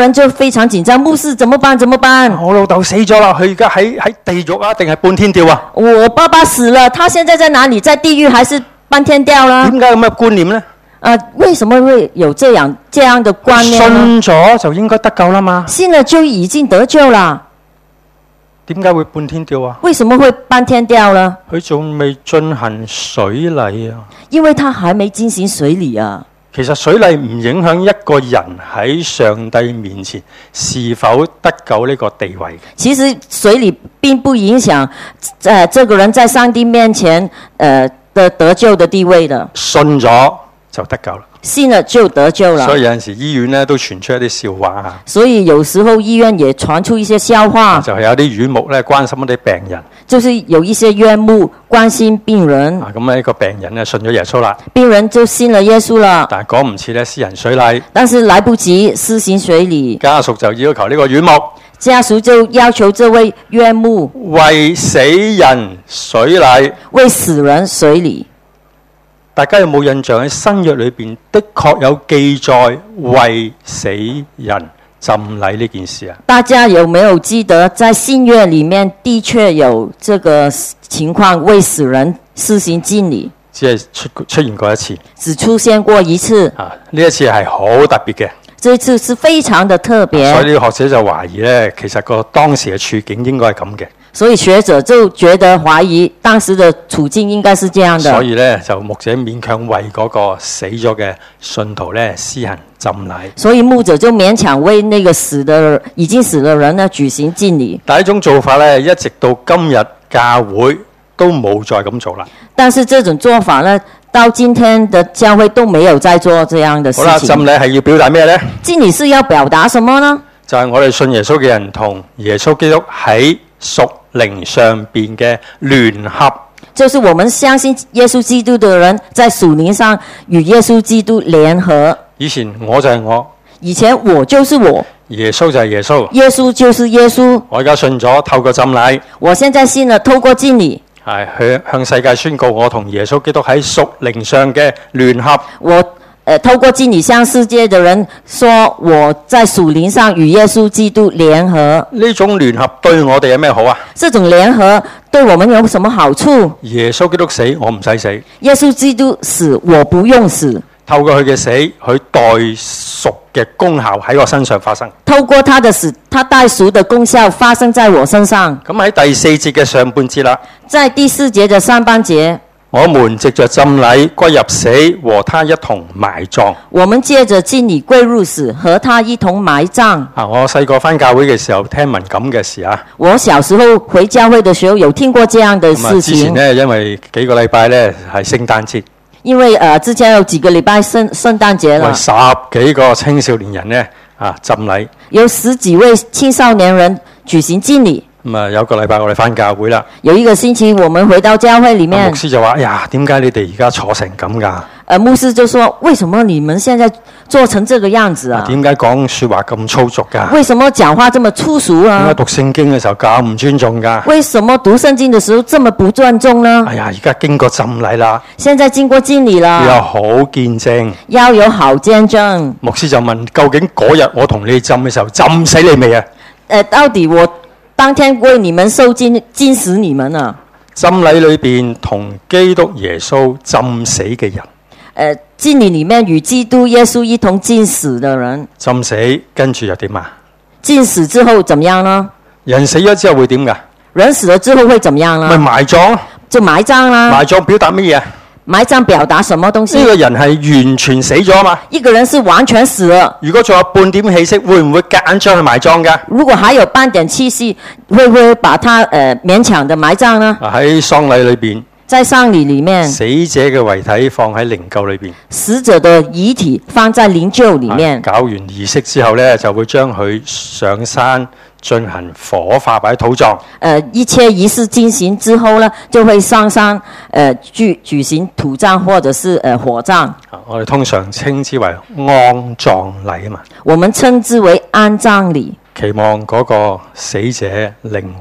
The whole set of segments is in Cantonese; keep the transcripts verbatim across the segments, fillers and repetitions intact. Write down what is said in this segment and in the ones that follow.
人就非常緊張，牧師怎麼辦？怎麼辦？ 我老豆死咗啦，佢而家喺喺地獄啊，定係半天吊啊？ 我爸爸死了，他現在在哪裡？在地獄還是半天吊啦？ 點解咁嘅觀念呢？ 啊，為什麼會有這樣這樣的觀念呢？ 信咗就應該得救啦嘛？ 信了就已經得救啦。 點解會半天吊啊？ 為什麼會半天吊呢？ 佢仲未進行水禮啊。 因為他還沒進行水禮啊。 其實水禮唔影響一個人喺上帝面前是否得救呢個地位。 其實水禮並不影響，呃，這個人在上帝面前，呃的得救的地位的。 信咗就得救啦。 信了就得救了。 所以有陣時醫院咧都傳出一啲笑話啊。 所以有時候醫院也傳出一些笑話。 就係有啲院牧咧關心一啲病人。 就是有一些院牧關心病人。 啊，咁呢個病人咧信咗耶穌啦。 病人就信了耶穌啦。 但係趕唔切咧私人水禮。 但是來不及施行水禮。 家屬就要求呢個院牧。 家屬就要求這位院牧為死人水禮。 為死人水禮。 大家有冇印象喺新約裏邊的確有記載為死人浸禮呢件事啊？ 大家有沒有記得在新約裡面的確有這個情況，為死人施行浸禮？ 只係出出現過一次， 只出現過一次。 啊，呢一次係好特別嘅。 這一次是非常的特別。 所以呢個學者就懷疑咧，其實個當時嘅處境應該係咁嘅。 所以學者就覺得懷疑當時的處境應該是這樣的。 所以咧就牧者勉強為嗰個死咗嘅信徒咧施行浸禮。 所以牧者就勉強為那個死的已經死的人呢舉行浸禮。 但係呢種做法咧，一直到今日教會都冇再咁做啦。 但是這種做法呢，到今天的教會都沒有再做這樣的事情。 好啦，浸禮係要表達咩呢？ 浸禮是要表達什麼呢？ 就係我哋信耶穌嘅人同耶穌基督喺屬靈上邊嘅聯合。 就是我們相信耶穌基督的人在屬靈上與耶穌基督聯合。 以前我就係我， 以前我就是我， 耶穌就係耶穌， 耶穌就是耶穌。 我而家信咗，透過浸禮， 我現在信了，透過浸禮。 係向向世界宣告我同耶穌基督喺屬靈上嘅聯合。 我誒、呃、透過浸禮向世界的人說我在屬靈上與耶穌基督聯合。 呢種聯合對我哋有咩好啊？ 這種聯合對我們有什麼好處？ 耶穌基督死，我唔使死。 耶穌基督死，我不用死。 透過佢嘅死，佢代贖嘅功效喺我身上發生。 透過他的死，他代贖的功效發生在我身上。 咁喺第四節嘅上半節啦， 在第四節嘅上半節， 我們藉着浸禮歸入死，和他一同埋葬。 我們借着浸禮歸入死，和他一同埋葬。 啊！我細個返教會嘅時候，聽聞咁嘅事啊。 我小時候回教會嘅時候，有聽過這樣的事情。 之前呢，因為幾個禮拜呢係聖誕節。 因為誒、呃，之前有幾個禮拜聖聖誕節啦， 為十幾個青少年人呢啊浸禮， 有十幾位青少年人舉行浸禮。 咁啊，有個禮拜我哋返教會啦。 有一個星期，我們回到教會裡面， 牧師就話：哎呀，點解你哋而家坐成咁㗎？ 誒，牧師就說：為什麼你們現在做成這個樣子啊？ 點解講説話咁粗俗㗎？ 為什麼講話這麼粗俗啊？ 點解讀聖經嘅時候咁唔尊重㗎？ 為什麼讀聖經嘅時候這麼不尊重呢？ 哎呀，而家經過浸禮啦， 現在經過浸禮啦， 要有好見證， 要有好見證。 牧師就問：究竟嗰日我同你浸嘅時候，浸死你未啊？ 誒，到底我當天為你們受浸，浸死你們啊？ 浸禮裏邊同基督耶穌浸死嘅人。 誒，浸禮裡面與基督耶穌一同浸死的人， 浸死跟住又點啊？ 浸死之後怎麼樣呢？ 人死咗之後會點㗎？ 人死了之後會怎麼樣呢？ 咪埋葬， 就埋葬啦。 埋葬表達乜嘢？ 埋葬表達什麼東西？ 呢個人係完全死咗嘛？ 一個人是完全死了。 如果仲有半點氣息，會唔會夾硬將佢埋葬㗎？ 如果還有半點氣息，會不會把他誒、呃、勉強的埋葬呢？ 喺喪禮裏邊。 在喪禮裡面， 死者嘅遺體放喺靈柩裏邊， 死者的遺體放在靈柩裡面。 搞完儀式之後呢，就會將佢上山進行火化，擺土葬。誒、 呃，一切儀式進行之後呢，就會上山，誒、呃，舉舉行土葬或者是誒、呃、火葬。 我哋通常稱之為安葬禮啊嘛。 我們稱之為安葬禮， 期望嗰個死者靈魂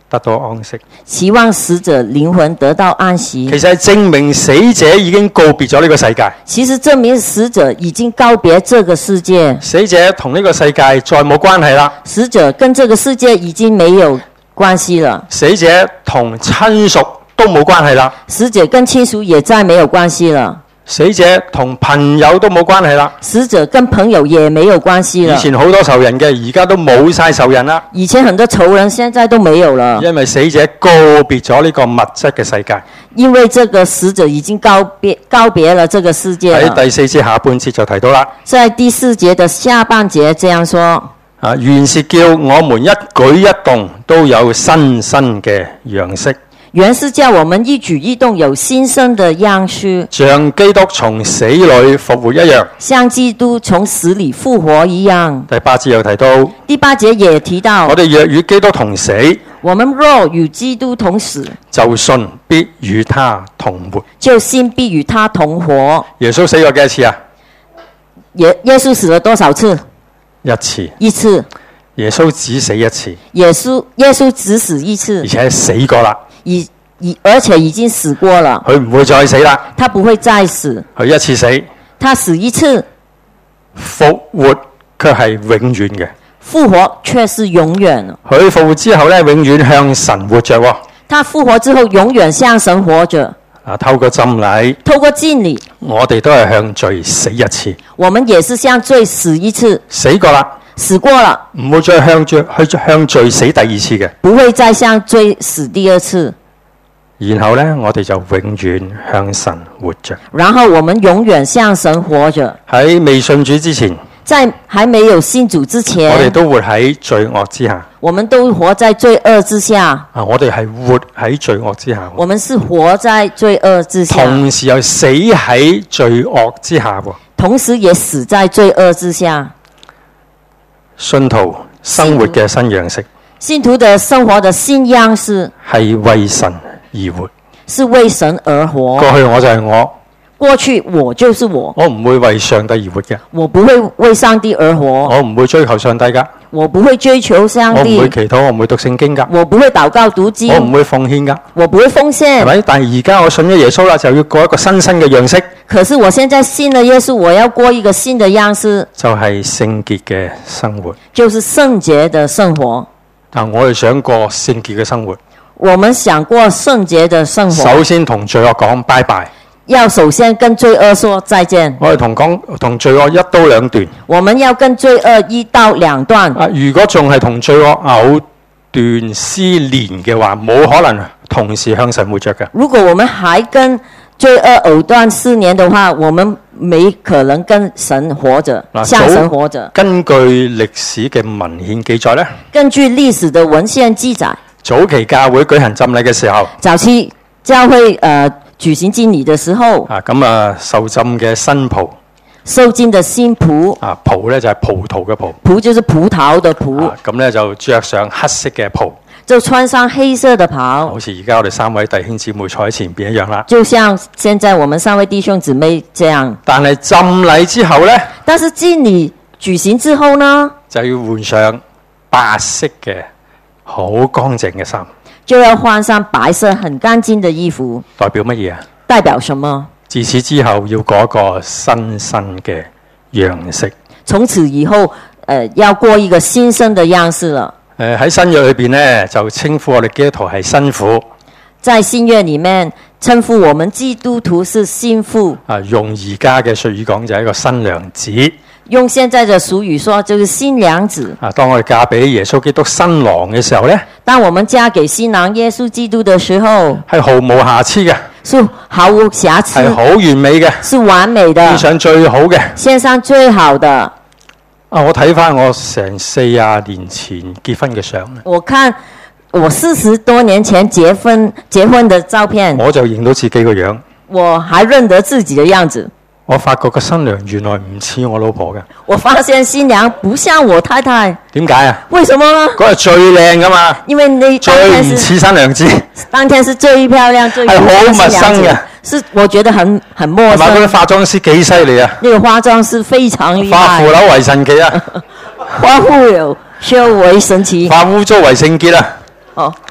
得到安息。 期望死者靈魂得到安息。 其實係證明死者已經告別咗呢個世界。 其實證明死者已經告別這個世界。 死者同呢個世界再冇關係啦。 死者跟這個世界已經沒有關係了。 死者同親屬都冇關係啦。 死者跟親屬也再沒有關係了。 死者同朋友都冇關係啦。 死者跟朋友也沒有關係了。 以前好多仇人嘅，而家都冇晒仇人啦。 以前很多仇人，現在都沒有了。 因為死者告別咗呢個物質嘅世界。 因為這個死者已經告別告別了這個世界了。 喺第四節下半節就提到啦。 在第四節的下半節這樣說： 啊，原是叫我們一舉一動都有新生嘅樣式。 原是叫我們一舉一動有新生的樣式， 像基督從死裏復活一樣， 像基督從死裏復活一樣。 第八節又提到， 第八節也提到， 我哋若與基督同死， 我們若與基督同死， 就信必與他同活， 就信必與他同活。 耶穌死過幾多次啊？ 耶耶穌死了多少次？ 一次。 一次。 耶穌只死一次。 耶穌耶穌只死一次， 而且死過啦。 而而且已經死過了， 佢唔會再死啦。 他不會再死。 佢一次死， 他死一次， 復活卻係永遠嘅。 復活卻是永遠。 佢復活之後咧，永遠向神活着喎。 他復活之後，永遠向神活着。 啊，透過浸禮， 透過浸禮， 我哋都係向罪死一次。 我們也是向罪死一次。 死過啦。 死過了， 唔會再向罪去向罪死第二次嘅。 不會再向罪死第二次。 然後呢，我哋就永遠向神活着。 然後我們永遠向神活着。 喺未信主之前， 在還沒有信主之前， 我哋都活喺罪惡之下。 我們都活在罪惡之下。 啊，我哋係活喺罪惡之下。 我們是活在罪惡之下， 同時又死喺罪惡之下喎。 同時也死在罪惡之下。 信徒生活嘅新樣式， 信徒的生活的新樣式係為神而活， 是為神而活。 過去我就係我， 過去我就是我， 我唔會為上帝而活嘅， 我不會為上帝而活， 我唔會追求上帝噶， 我不會追求上帝， 我唔會祈禱，我唔會讀聖經噶， 我不會禱告讀經， 我唔會奉獻噶， 我不會奉獻， 係咪？但係而家我信咗耶穌啦，就要過一個新生嘅樣式。 可是我現在信了耶穌，我要過一個新的樣式， 就係聖潔嘅生活， 就是聖潔的生活。 但我哋想過聖潔嘅生活， 我們想過聖潔的生活。 首先同罪惡講拜拜， 要首先跟罪惡說再見。 我哋同講同罪惡一刀兩斷。 我們要跟罪惡一刀兩斷。 啊，如果仲係同罪惡藕斷絲連嘅話，冇可能同時向神活着嘅。 如果我們還跟罪惡藕斷絲連的話，我們沒可能跟神活着，向神活着。 根據歷史嘅文獻記載呢， 根據歷史的文獻記載， 早期教會舉行浸禮嘅時候， 早期教會誒舉行浸禮嘅時候， 啊咁啊受浸嘅新袍， 受浸的新僕， 啊袍咧就係葡萄嘅袍， 僕就是葡萄的僕， 咁咧就着上黑色嘅袍。 就穿上黑色的袍， 好似而家我哋三位弟兄姊妹坐喺前邊一樣啦。 就像現在我們三位弟兄姊妹這樣。 但係浸禮之後呢， 但是浸禮舉行之後呢， 就要換上白色嘅好乾淨嘅衫， 就要換上白色很乾淨的衣服。 代表乜嘢啊？ 代表什麼？ 自此之後要過一個新生嘅樣式。 從此以後，呃，要過一個新生的樣式了。 誒喺新約裏邊呢，就稱呼我哋基督徒係新婦。 在新約裡面稱呼我們基督徒是新婦。 啊，用而家嘅術語講就係一個新娘子。 用現在的俗語說，就是新娘子。 啊，當我哋嫁俾耶穌基督新郎嘅時候呢， 當我們嫁給新郎耶穌基督的時候， 係毫無瑕疵嘅， 是毫無瑕疵， 係好完美嘅， 是完美的， 獻上最好嘅， 獻上最好的。 啊！我睇翻我成四十年前結婚嘅相， 我看我四十多年前結婚結婚的照片， 我就認到自己個樣， 我還認得自己的樣子。 我發覺個新娘原來唔似我老婆嘅。 我發現新娘不像我太太。 點解啊？ 為什麼呢？ 嗰日最靚噶嘛， 因為你當天最唔似新娘子， 當天是最漂亮、最係好陌生嘅。 是我覺得很很陌生。 嗰啲化妝師幾犀利啊！ 那個化妝師非常厲害。 化腐朽為神奇啊！ 化腐朽修為神奇。 化污糟為聖潔啊！ 哦，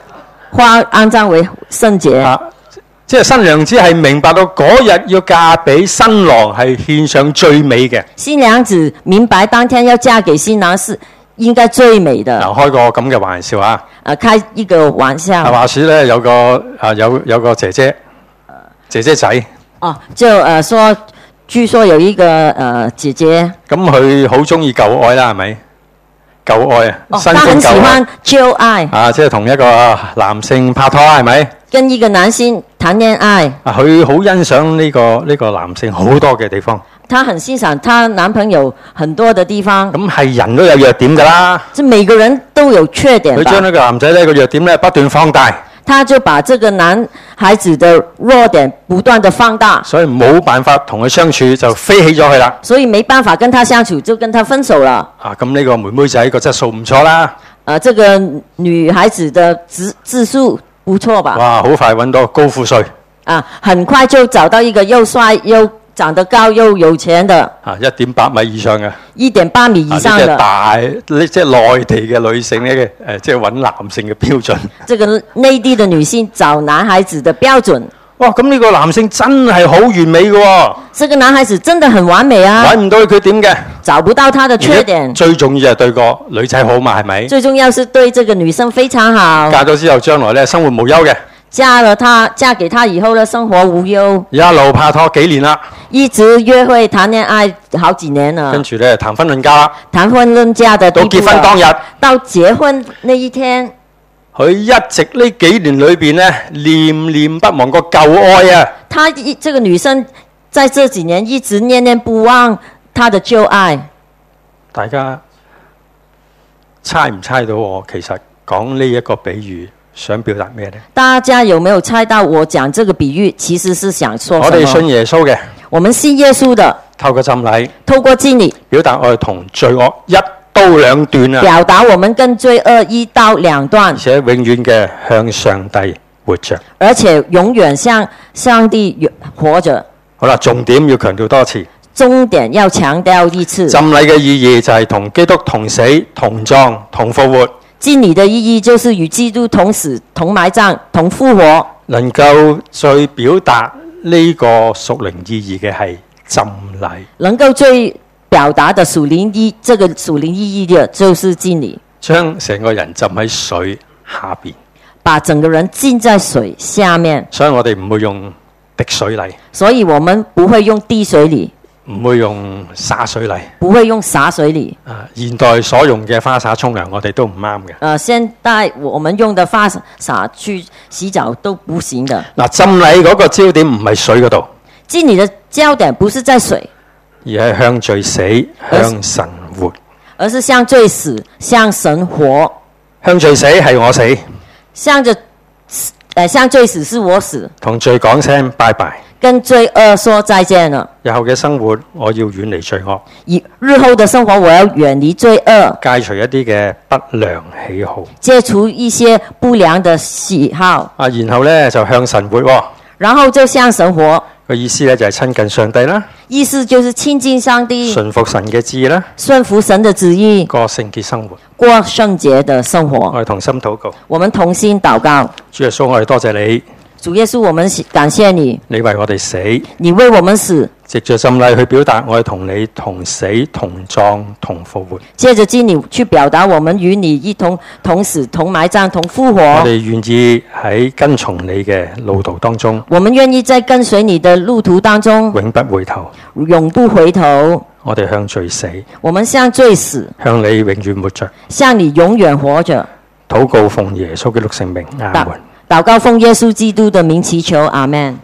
花安葬為聖節。 啊，即係新娘子係明白到嗰日要嫁俾新郎係獻上最美嘅。 新娘子明白當天要嫁給新郎是應該最美的。 嗱，開個咁嘅玩笑啊！ 啊，開一個玩笑。 話說咧，有個啊有有個姐姐，姐姐仔。 哦，就誒、呃、說，據說有一個誒、呃、姐姐。 咁佢好中意舊愛啦，係咪？舊愛啊， 哦， 新他很喜歡舊愛。 啊，即係同一個男性拍拖，係咪？ 跟一個男性談戀愛。 啊，佢好欣賞呢、這個呢、這個男性好多嘅地方。 她很欣賞她男朋友很多的地方。 咁係人都有弱點㗎啦。 即每個人都有缺點。 佢將呢個男仔呢個弱點咧不斷放大。 他就把這個男孩子的弱點不斷的放大。 所以冇辦法同佢相處，就飛起咗佢啦。 所以沒辦法跟他相處，就跟他分手了。 啊，咁呢個妹妹仔個質素唔錯啦。 啊，這個女孩子的質質素不錯吧？ 哇，好快揾到高富帥。 啊，很快就找到一個又帥又長得高又有錢的。 啊，一點八米以上嘅。 一點八米以上的。 啊，大呢即係內地嘅女性呢嘅誒，即係揾男性嘅標準。 這個內地的女性找男孩子的標準。 哇，咁呢個男性真係好完美嘅喎。 這個男孩子真的很完美啊。 揾唔到佢缺點嘅。 找不到他的缺點。 最重要係對個女仔好嘛，係咪？ 最重要是對這個女生非常好。 嫁咗之後，將來咧生活無憂嘅。 嫁了他，嫁給他以後呢，生活無憂。 一路拍拖幾年啦。 一直約會談戀愛好幾年了。 跟住咧談婚論嫁。 談婚論嫁的地步。 到結婚當日。 到結婚那一天。 佢一直呢幾年裏邊咧，念念不忘個舊愛啊！ 她一這個女生在這幾年一直念念不忘她的舊愛。 大家猜唔猜到我其實講呢一個比喻想表達咩呢？ 大家有沒有猜到我講這個比喻其實是想說什麼？ 我哋信耶穌嘅， 我們信耶穌的， 透過浸禮， 透過浸禮， 表達我哋同罪惡一刀兩斷啊！ 表達我們跟罪惡一刀兩斷， 而且永遠嘅向上帝活着， 而且永遠向上帝活着。 好啦，重點要強調多次。 重點要強調一次。 浸禮嘅意義就係同基督同死、同葬、同復活。 浸禮的意義就是與基督同死、同埋葬、同復活。 能夠最表達呢個屬靈意義嘅係浸禮。 能夠最表達的屬靈意，這個屬靈意義的就是浸禮， 將成個人浸喺水下邊， 把整個人浸在水下面。 所以我哋唔會用滴水禮， 所以我們不會用滴水禮， 唔會用灑水禮， 不會用灑水禮。 啊，現代所用嘅花灑沖涼，我哋都唔啱嘅。 呃，現代我們用的花灑去洗澡都不行的。 嗱，浸禮嗰個焦點唔係水嗰度， 浸禮的焦點不是在水， 而係向罪死，向神活， 而是向罪死，向神活。 向罪死係我死， 向着，呃，向罪死是我死， 同罪講聲拜拜。 跟罪惡說再見了。 日後嘅生活，我要遠離罪惡。 以日後的生活，我要遠離罪惡， 戒除一啲嘅不良喜好， 戒除一些不良的喜好。 啊，然後咧就向神活，哦。 然後就向神活。 個意思咧就係親近上帝啦。 意思就是親近上帝， 順服神嘅旨意啦， 順服神的旨意， 過聖潔生活， 過聖潔的生活。 我哋同心禱告， 我們同心禱告。 主耶穌，我哋多謝你。 主耶穌，我們感謝你， 你為我哋死， 你為我們死， 藉着浸禮去表達我哋同你同死同葬同復活。 借着浸禮去表達我們與你一同同死同埋葬同復活。 我哋願意喺跟從你嘅路途當中， 我們願意在跟隨你的路途當中永不回頭， 永不回頭。 我哋向罪死， 我們向罪死， 向你永遠活着， 向你永遠活着。 禱告奉耶穌基督聖名，阿門。 禱告奉耶穌基督的名祈求，阿們。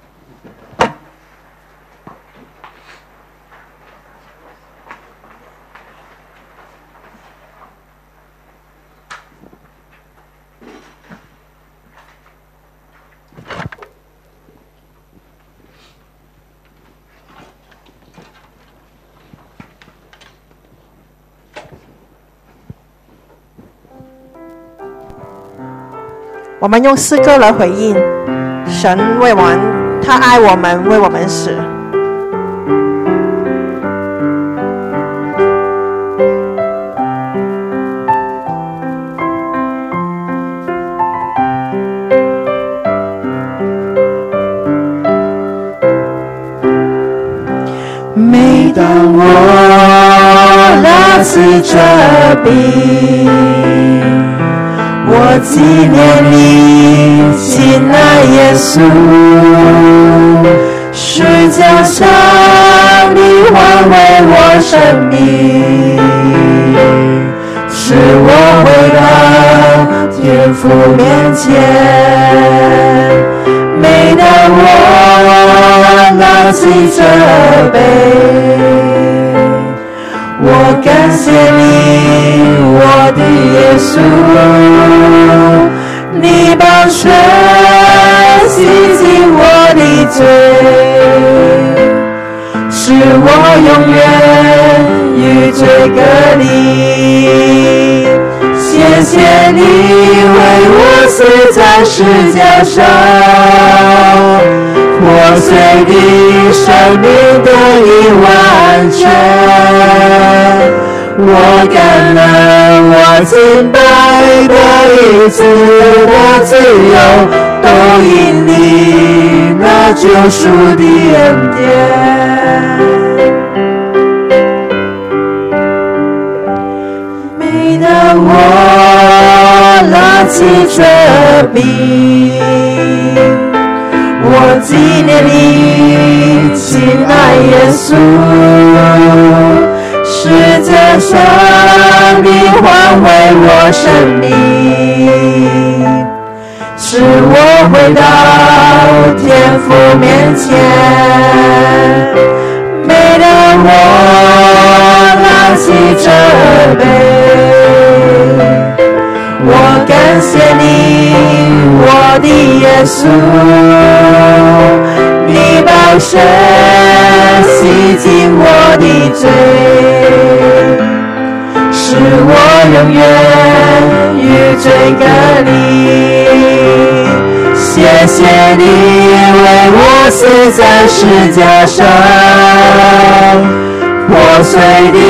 我們用詩歌來回應神為我們，他愛我們，為我們死。 饼。我纪念你，亲爱耶稣，十架上你换回我生命，使我回到天父面前。每当我拿起这杯，我感谢你，我的耶稣，你把水洗净我的罪，使我永远与罪隔离。谢谢你为我死在十架上，破碎的生命得以完全。我感恩，我敬拜的一切的自由，都因你那救赎的恩典。每当我拿起这饼，我纪念你，亲爱耶稣，十架上你换回我生命，使我回到天父面前。每当我拿起这杯，我感谢你，我的耶稣，你把水洗净我的罪，使我永远与罪隔离。谢谢你为我死在十架上，破碎的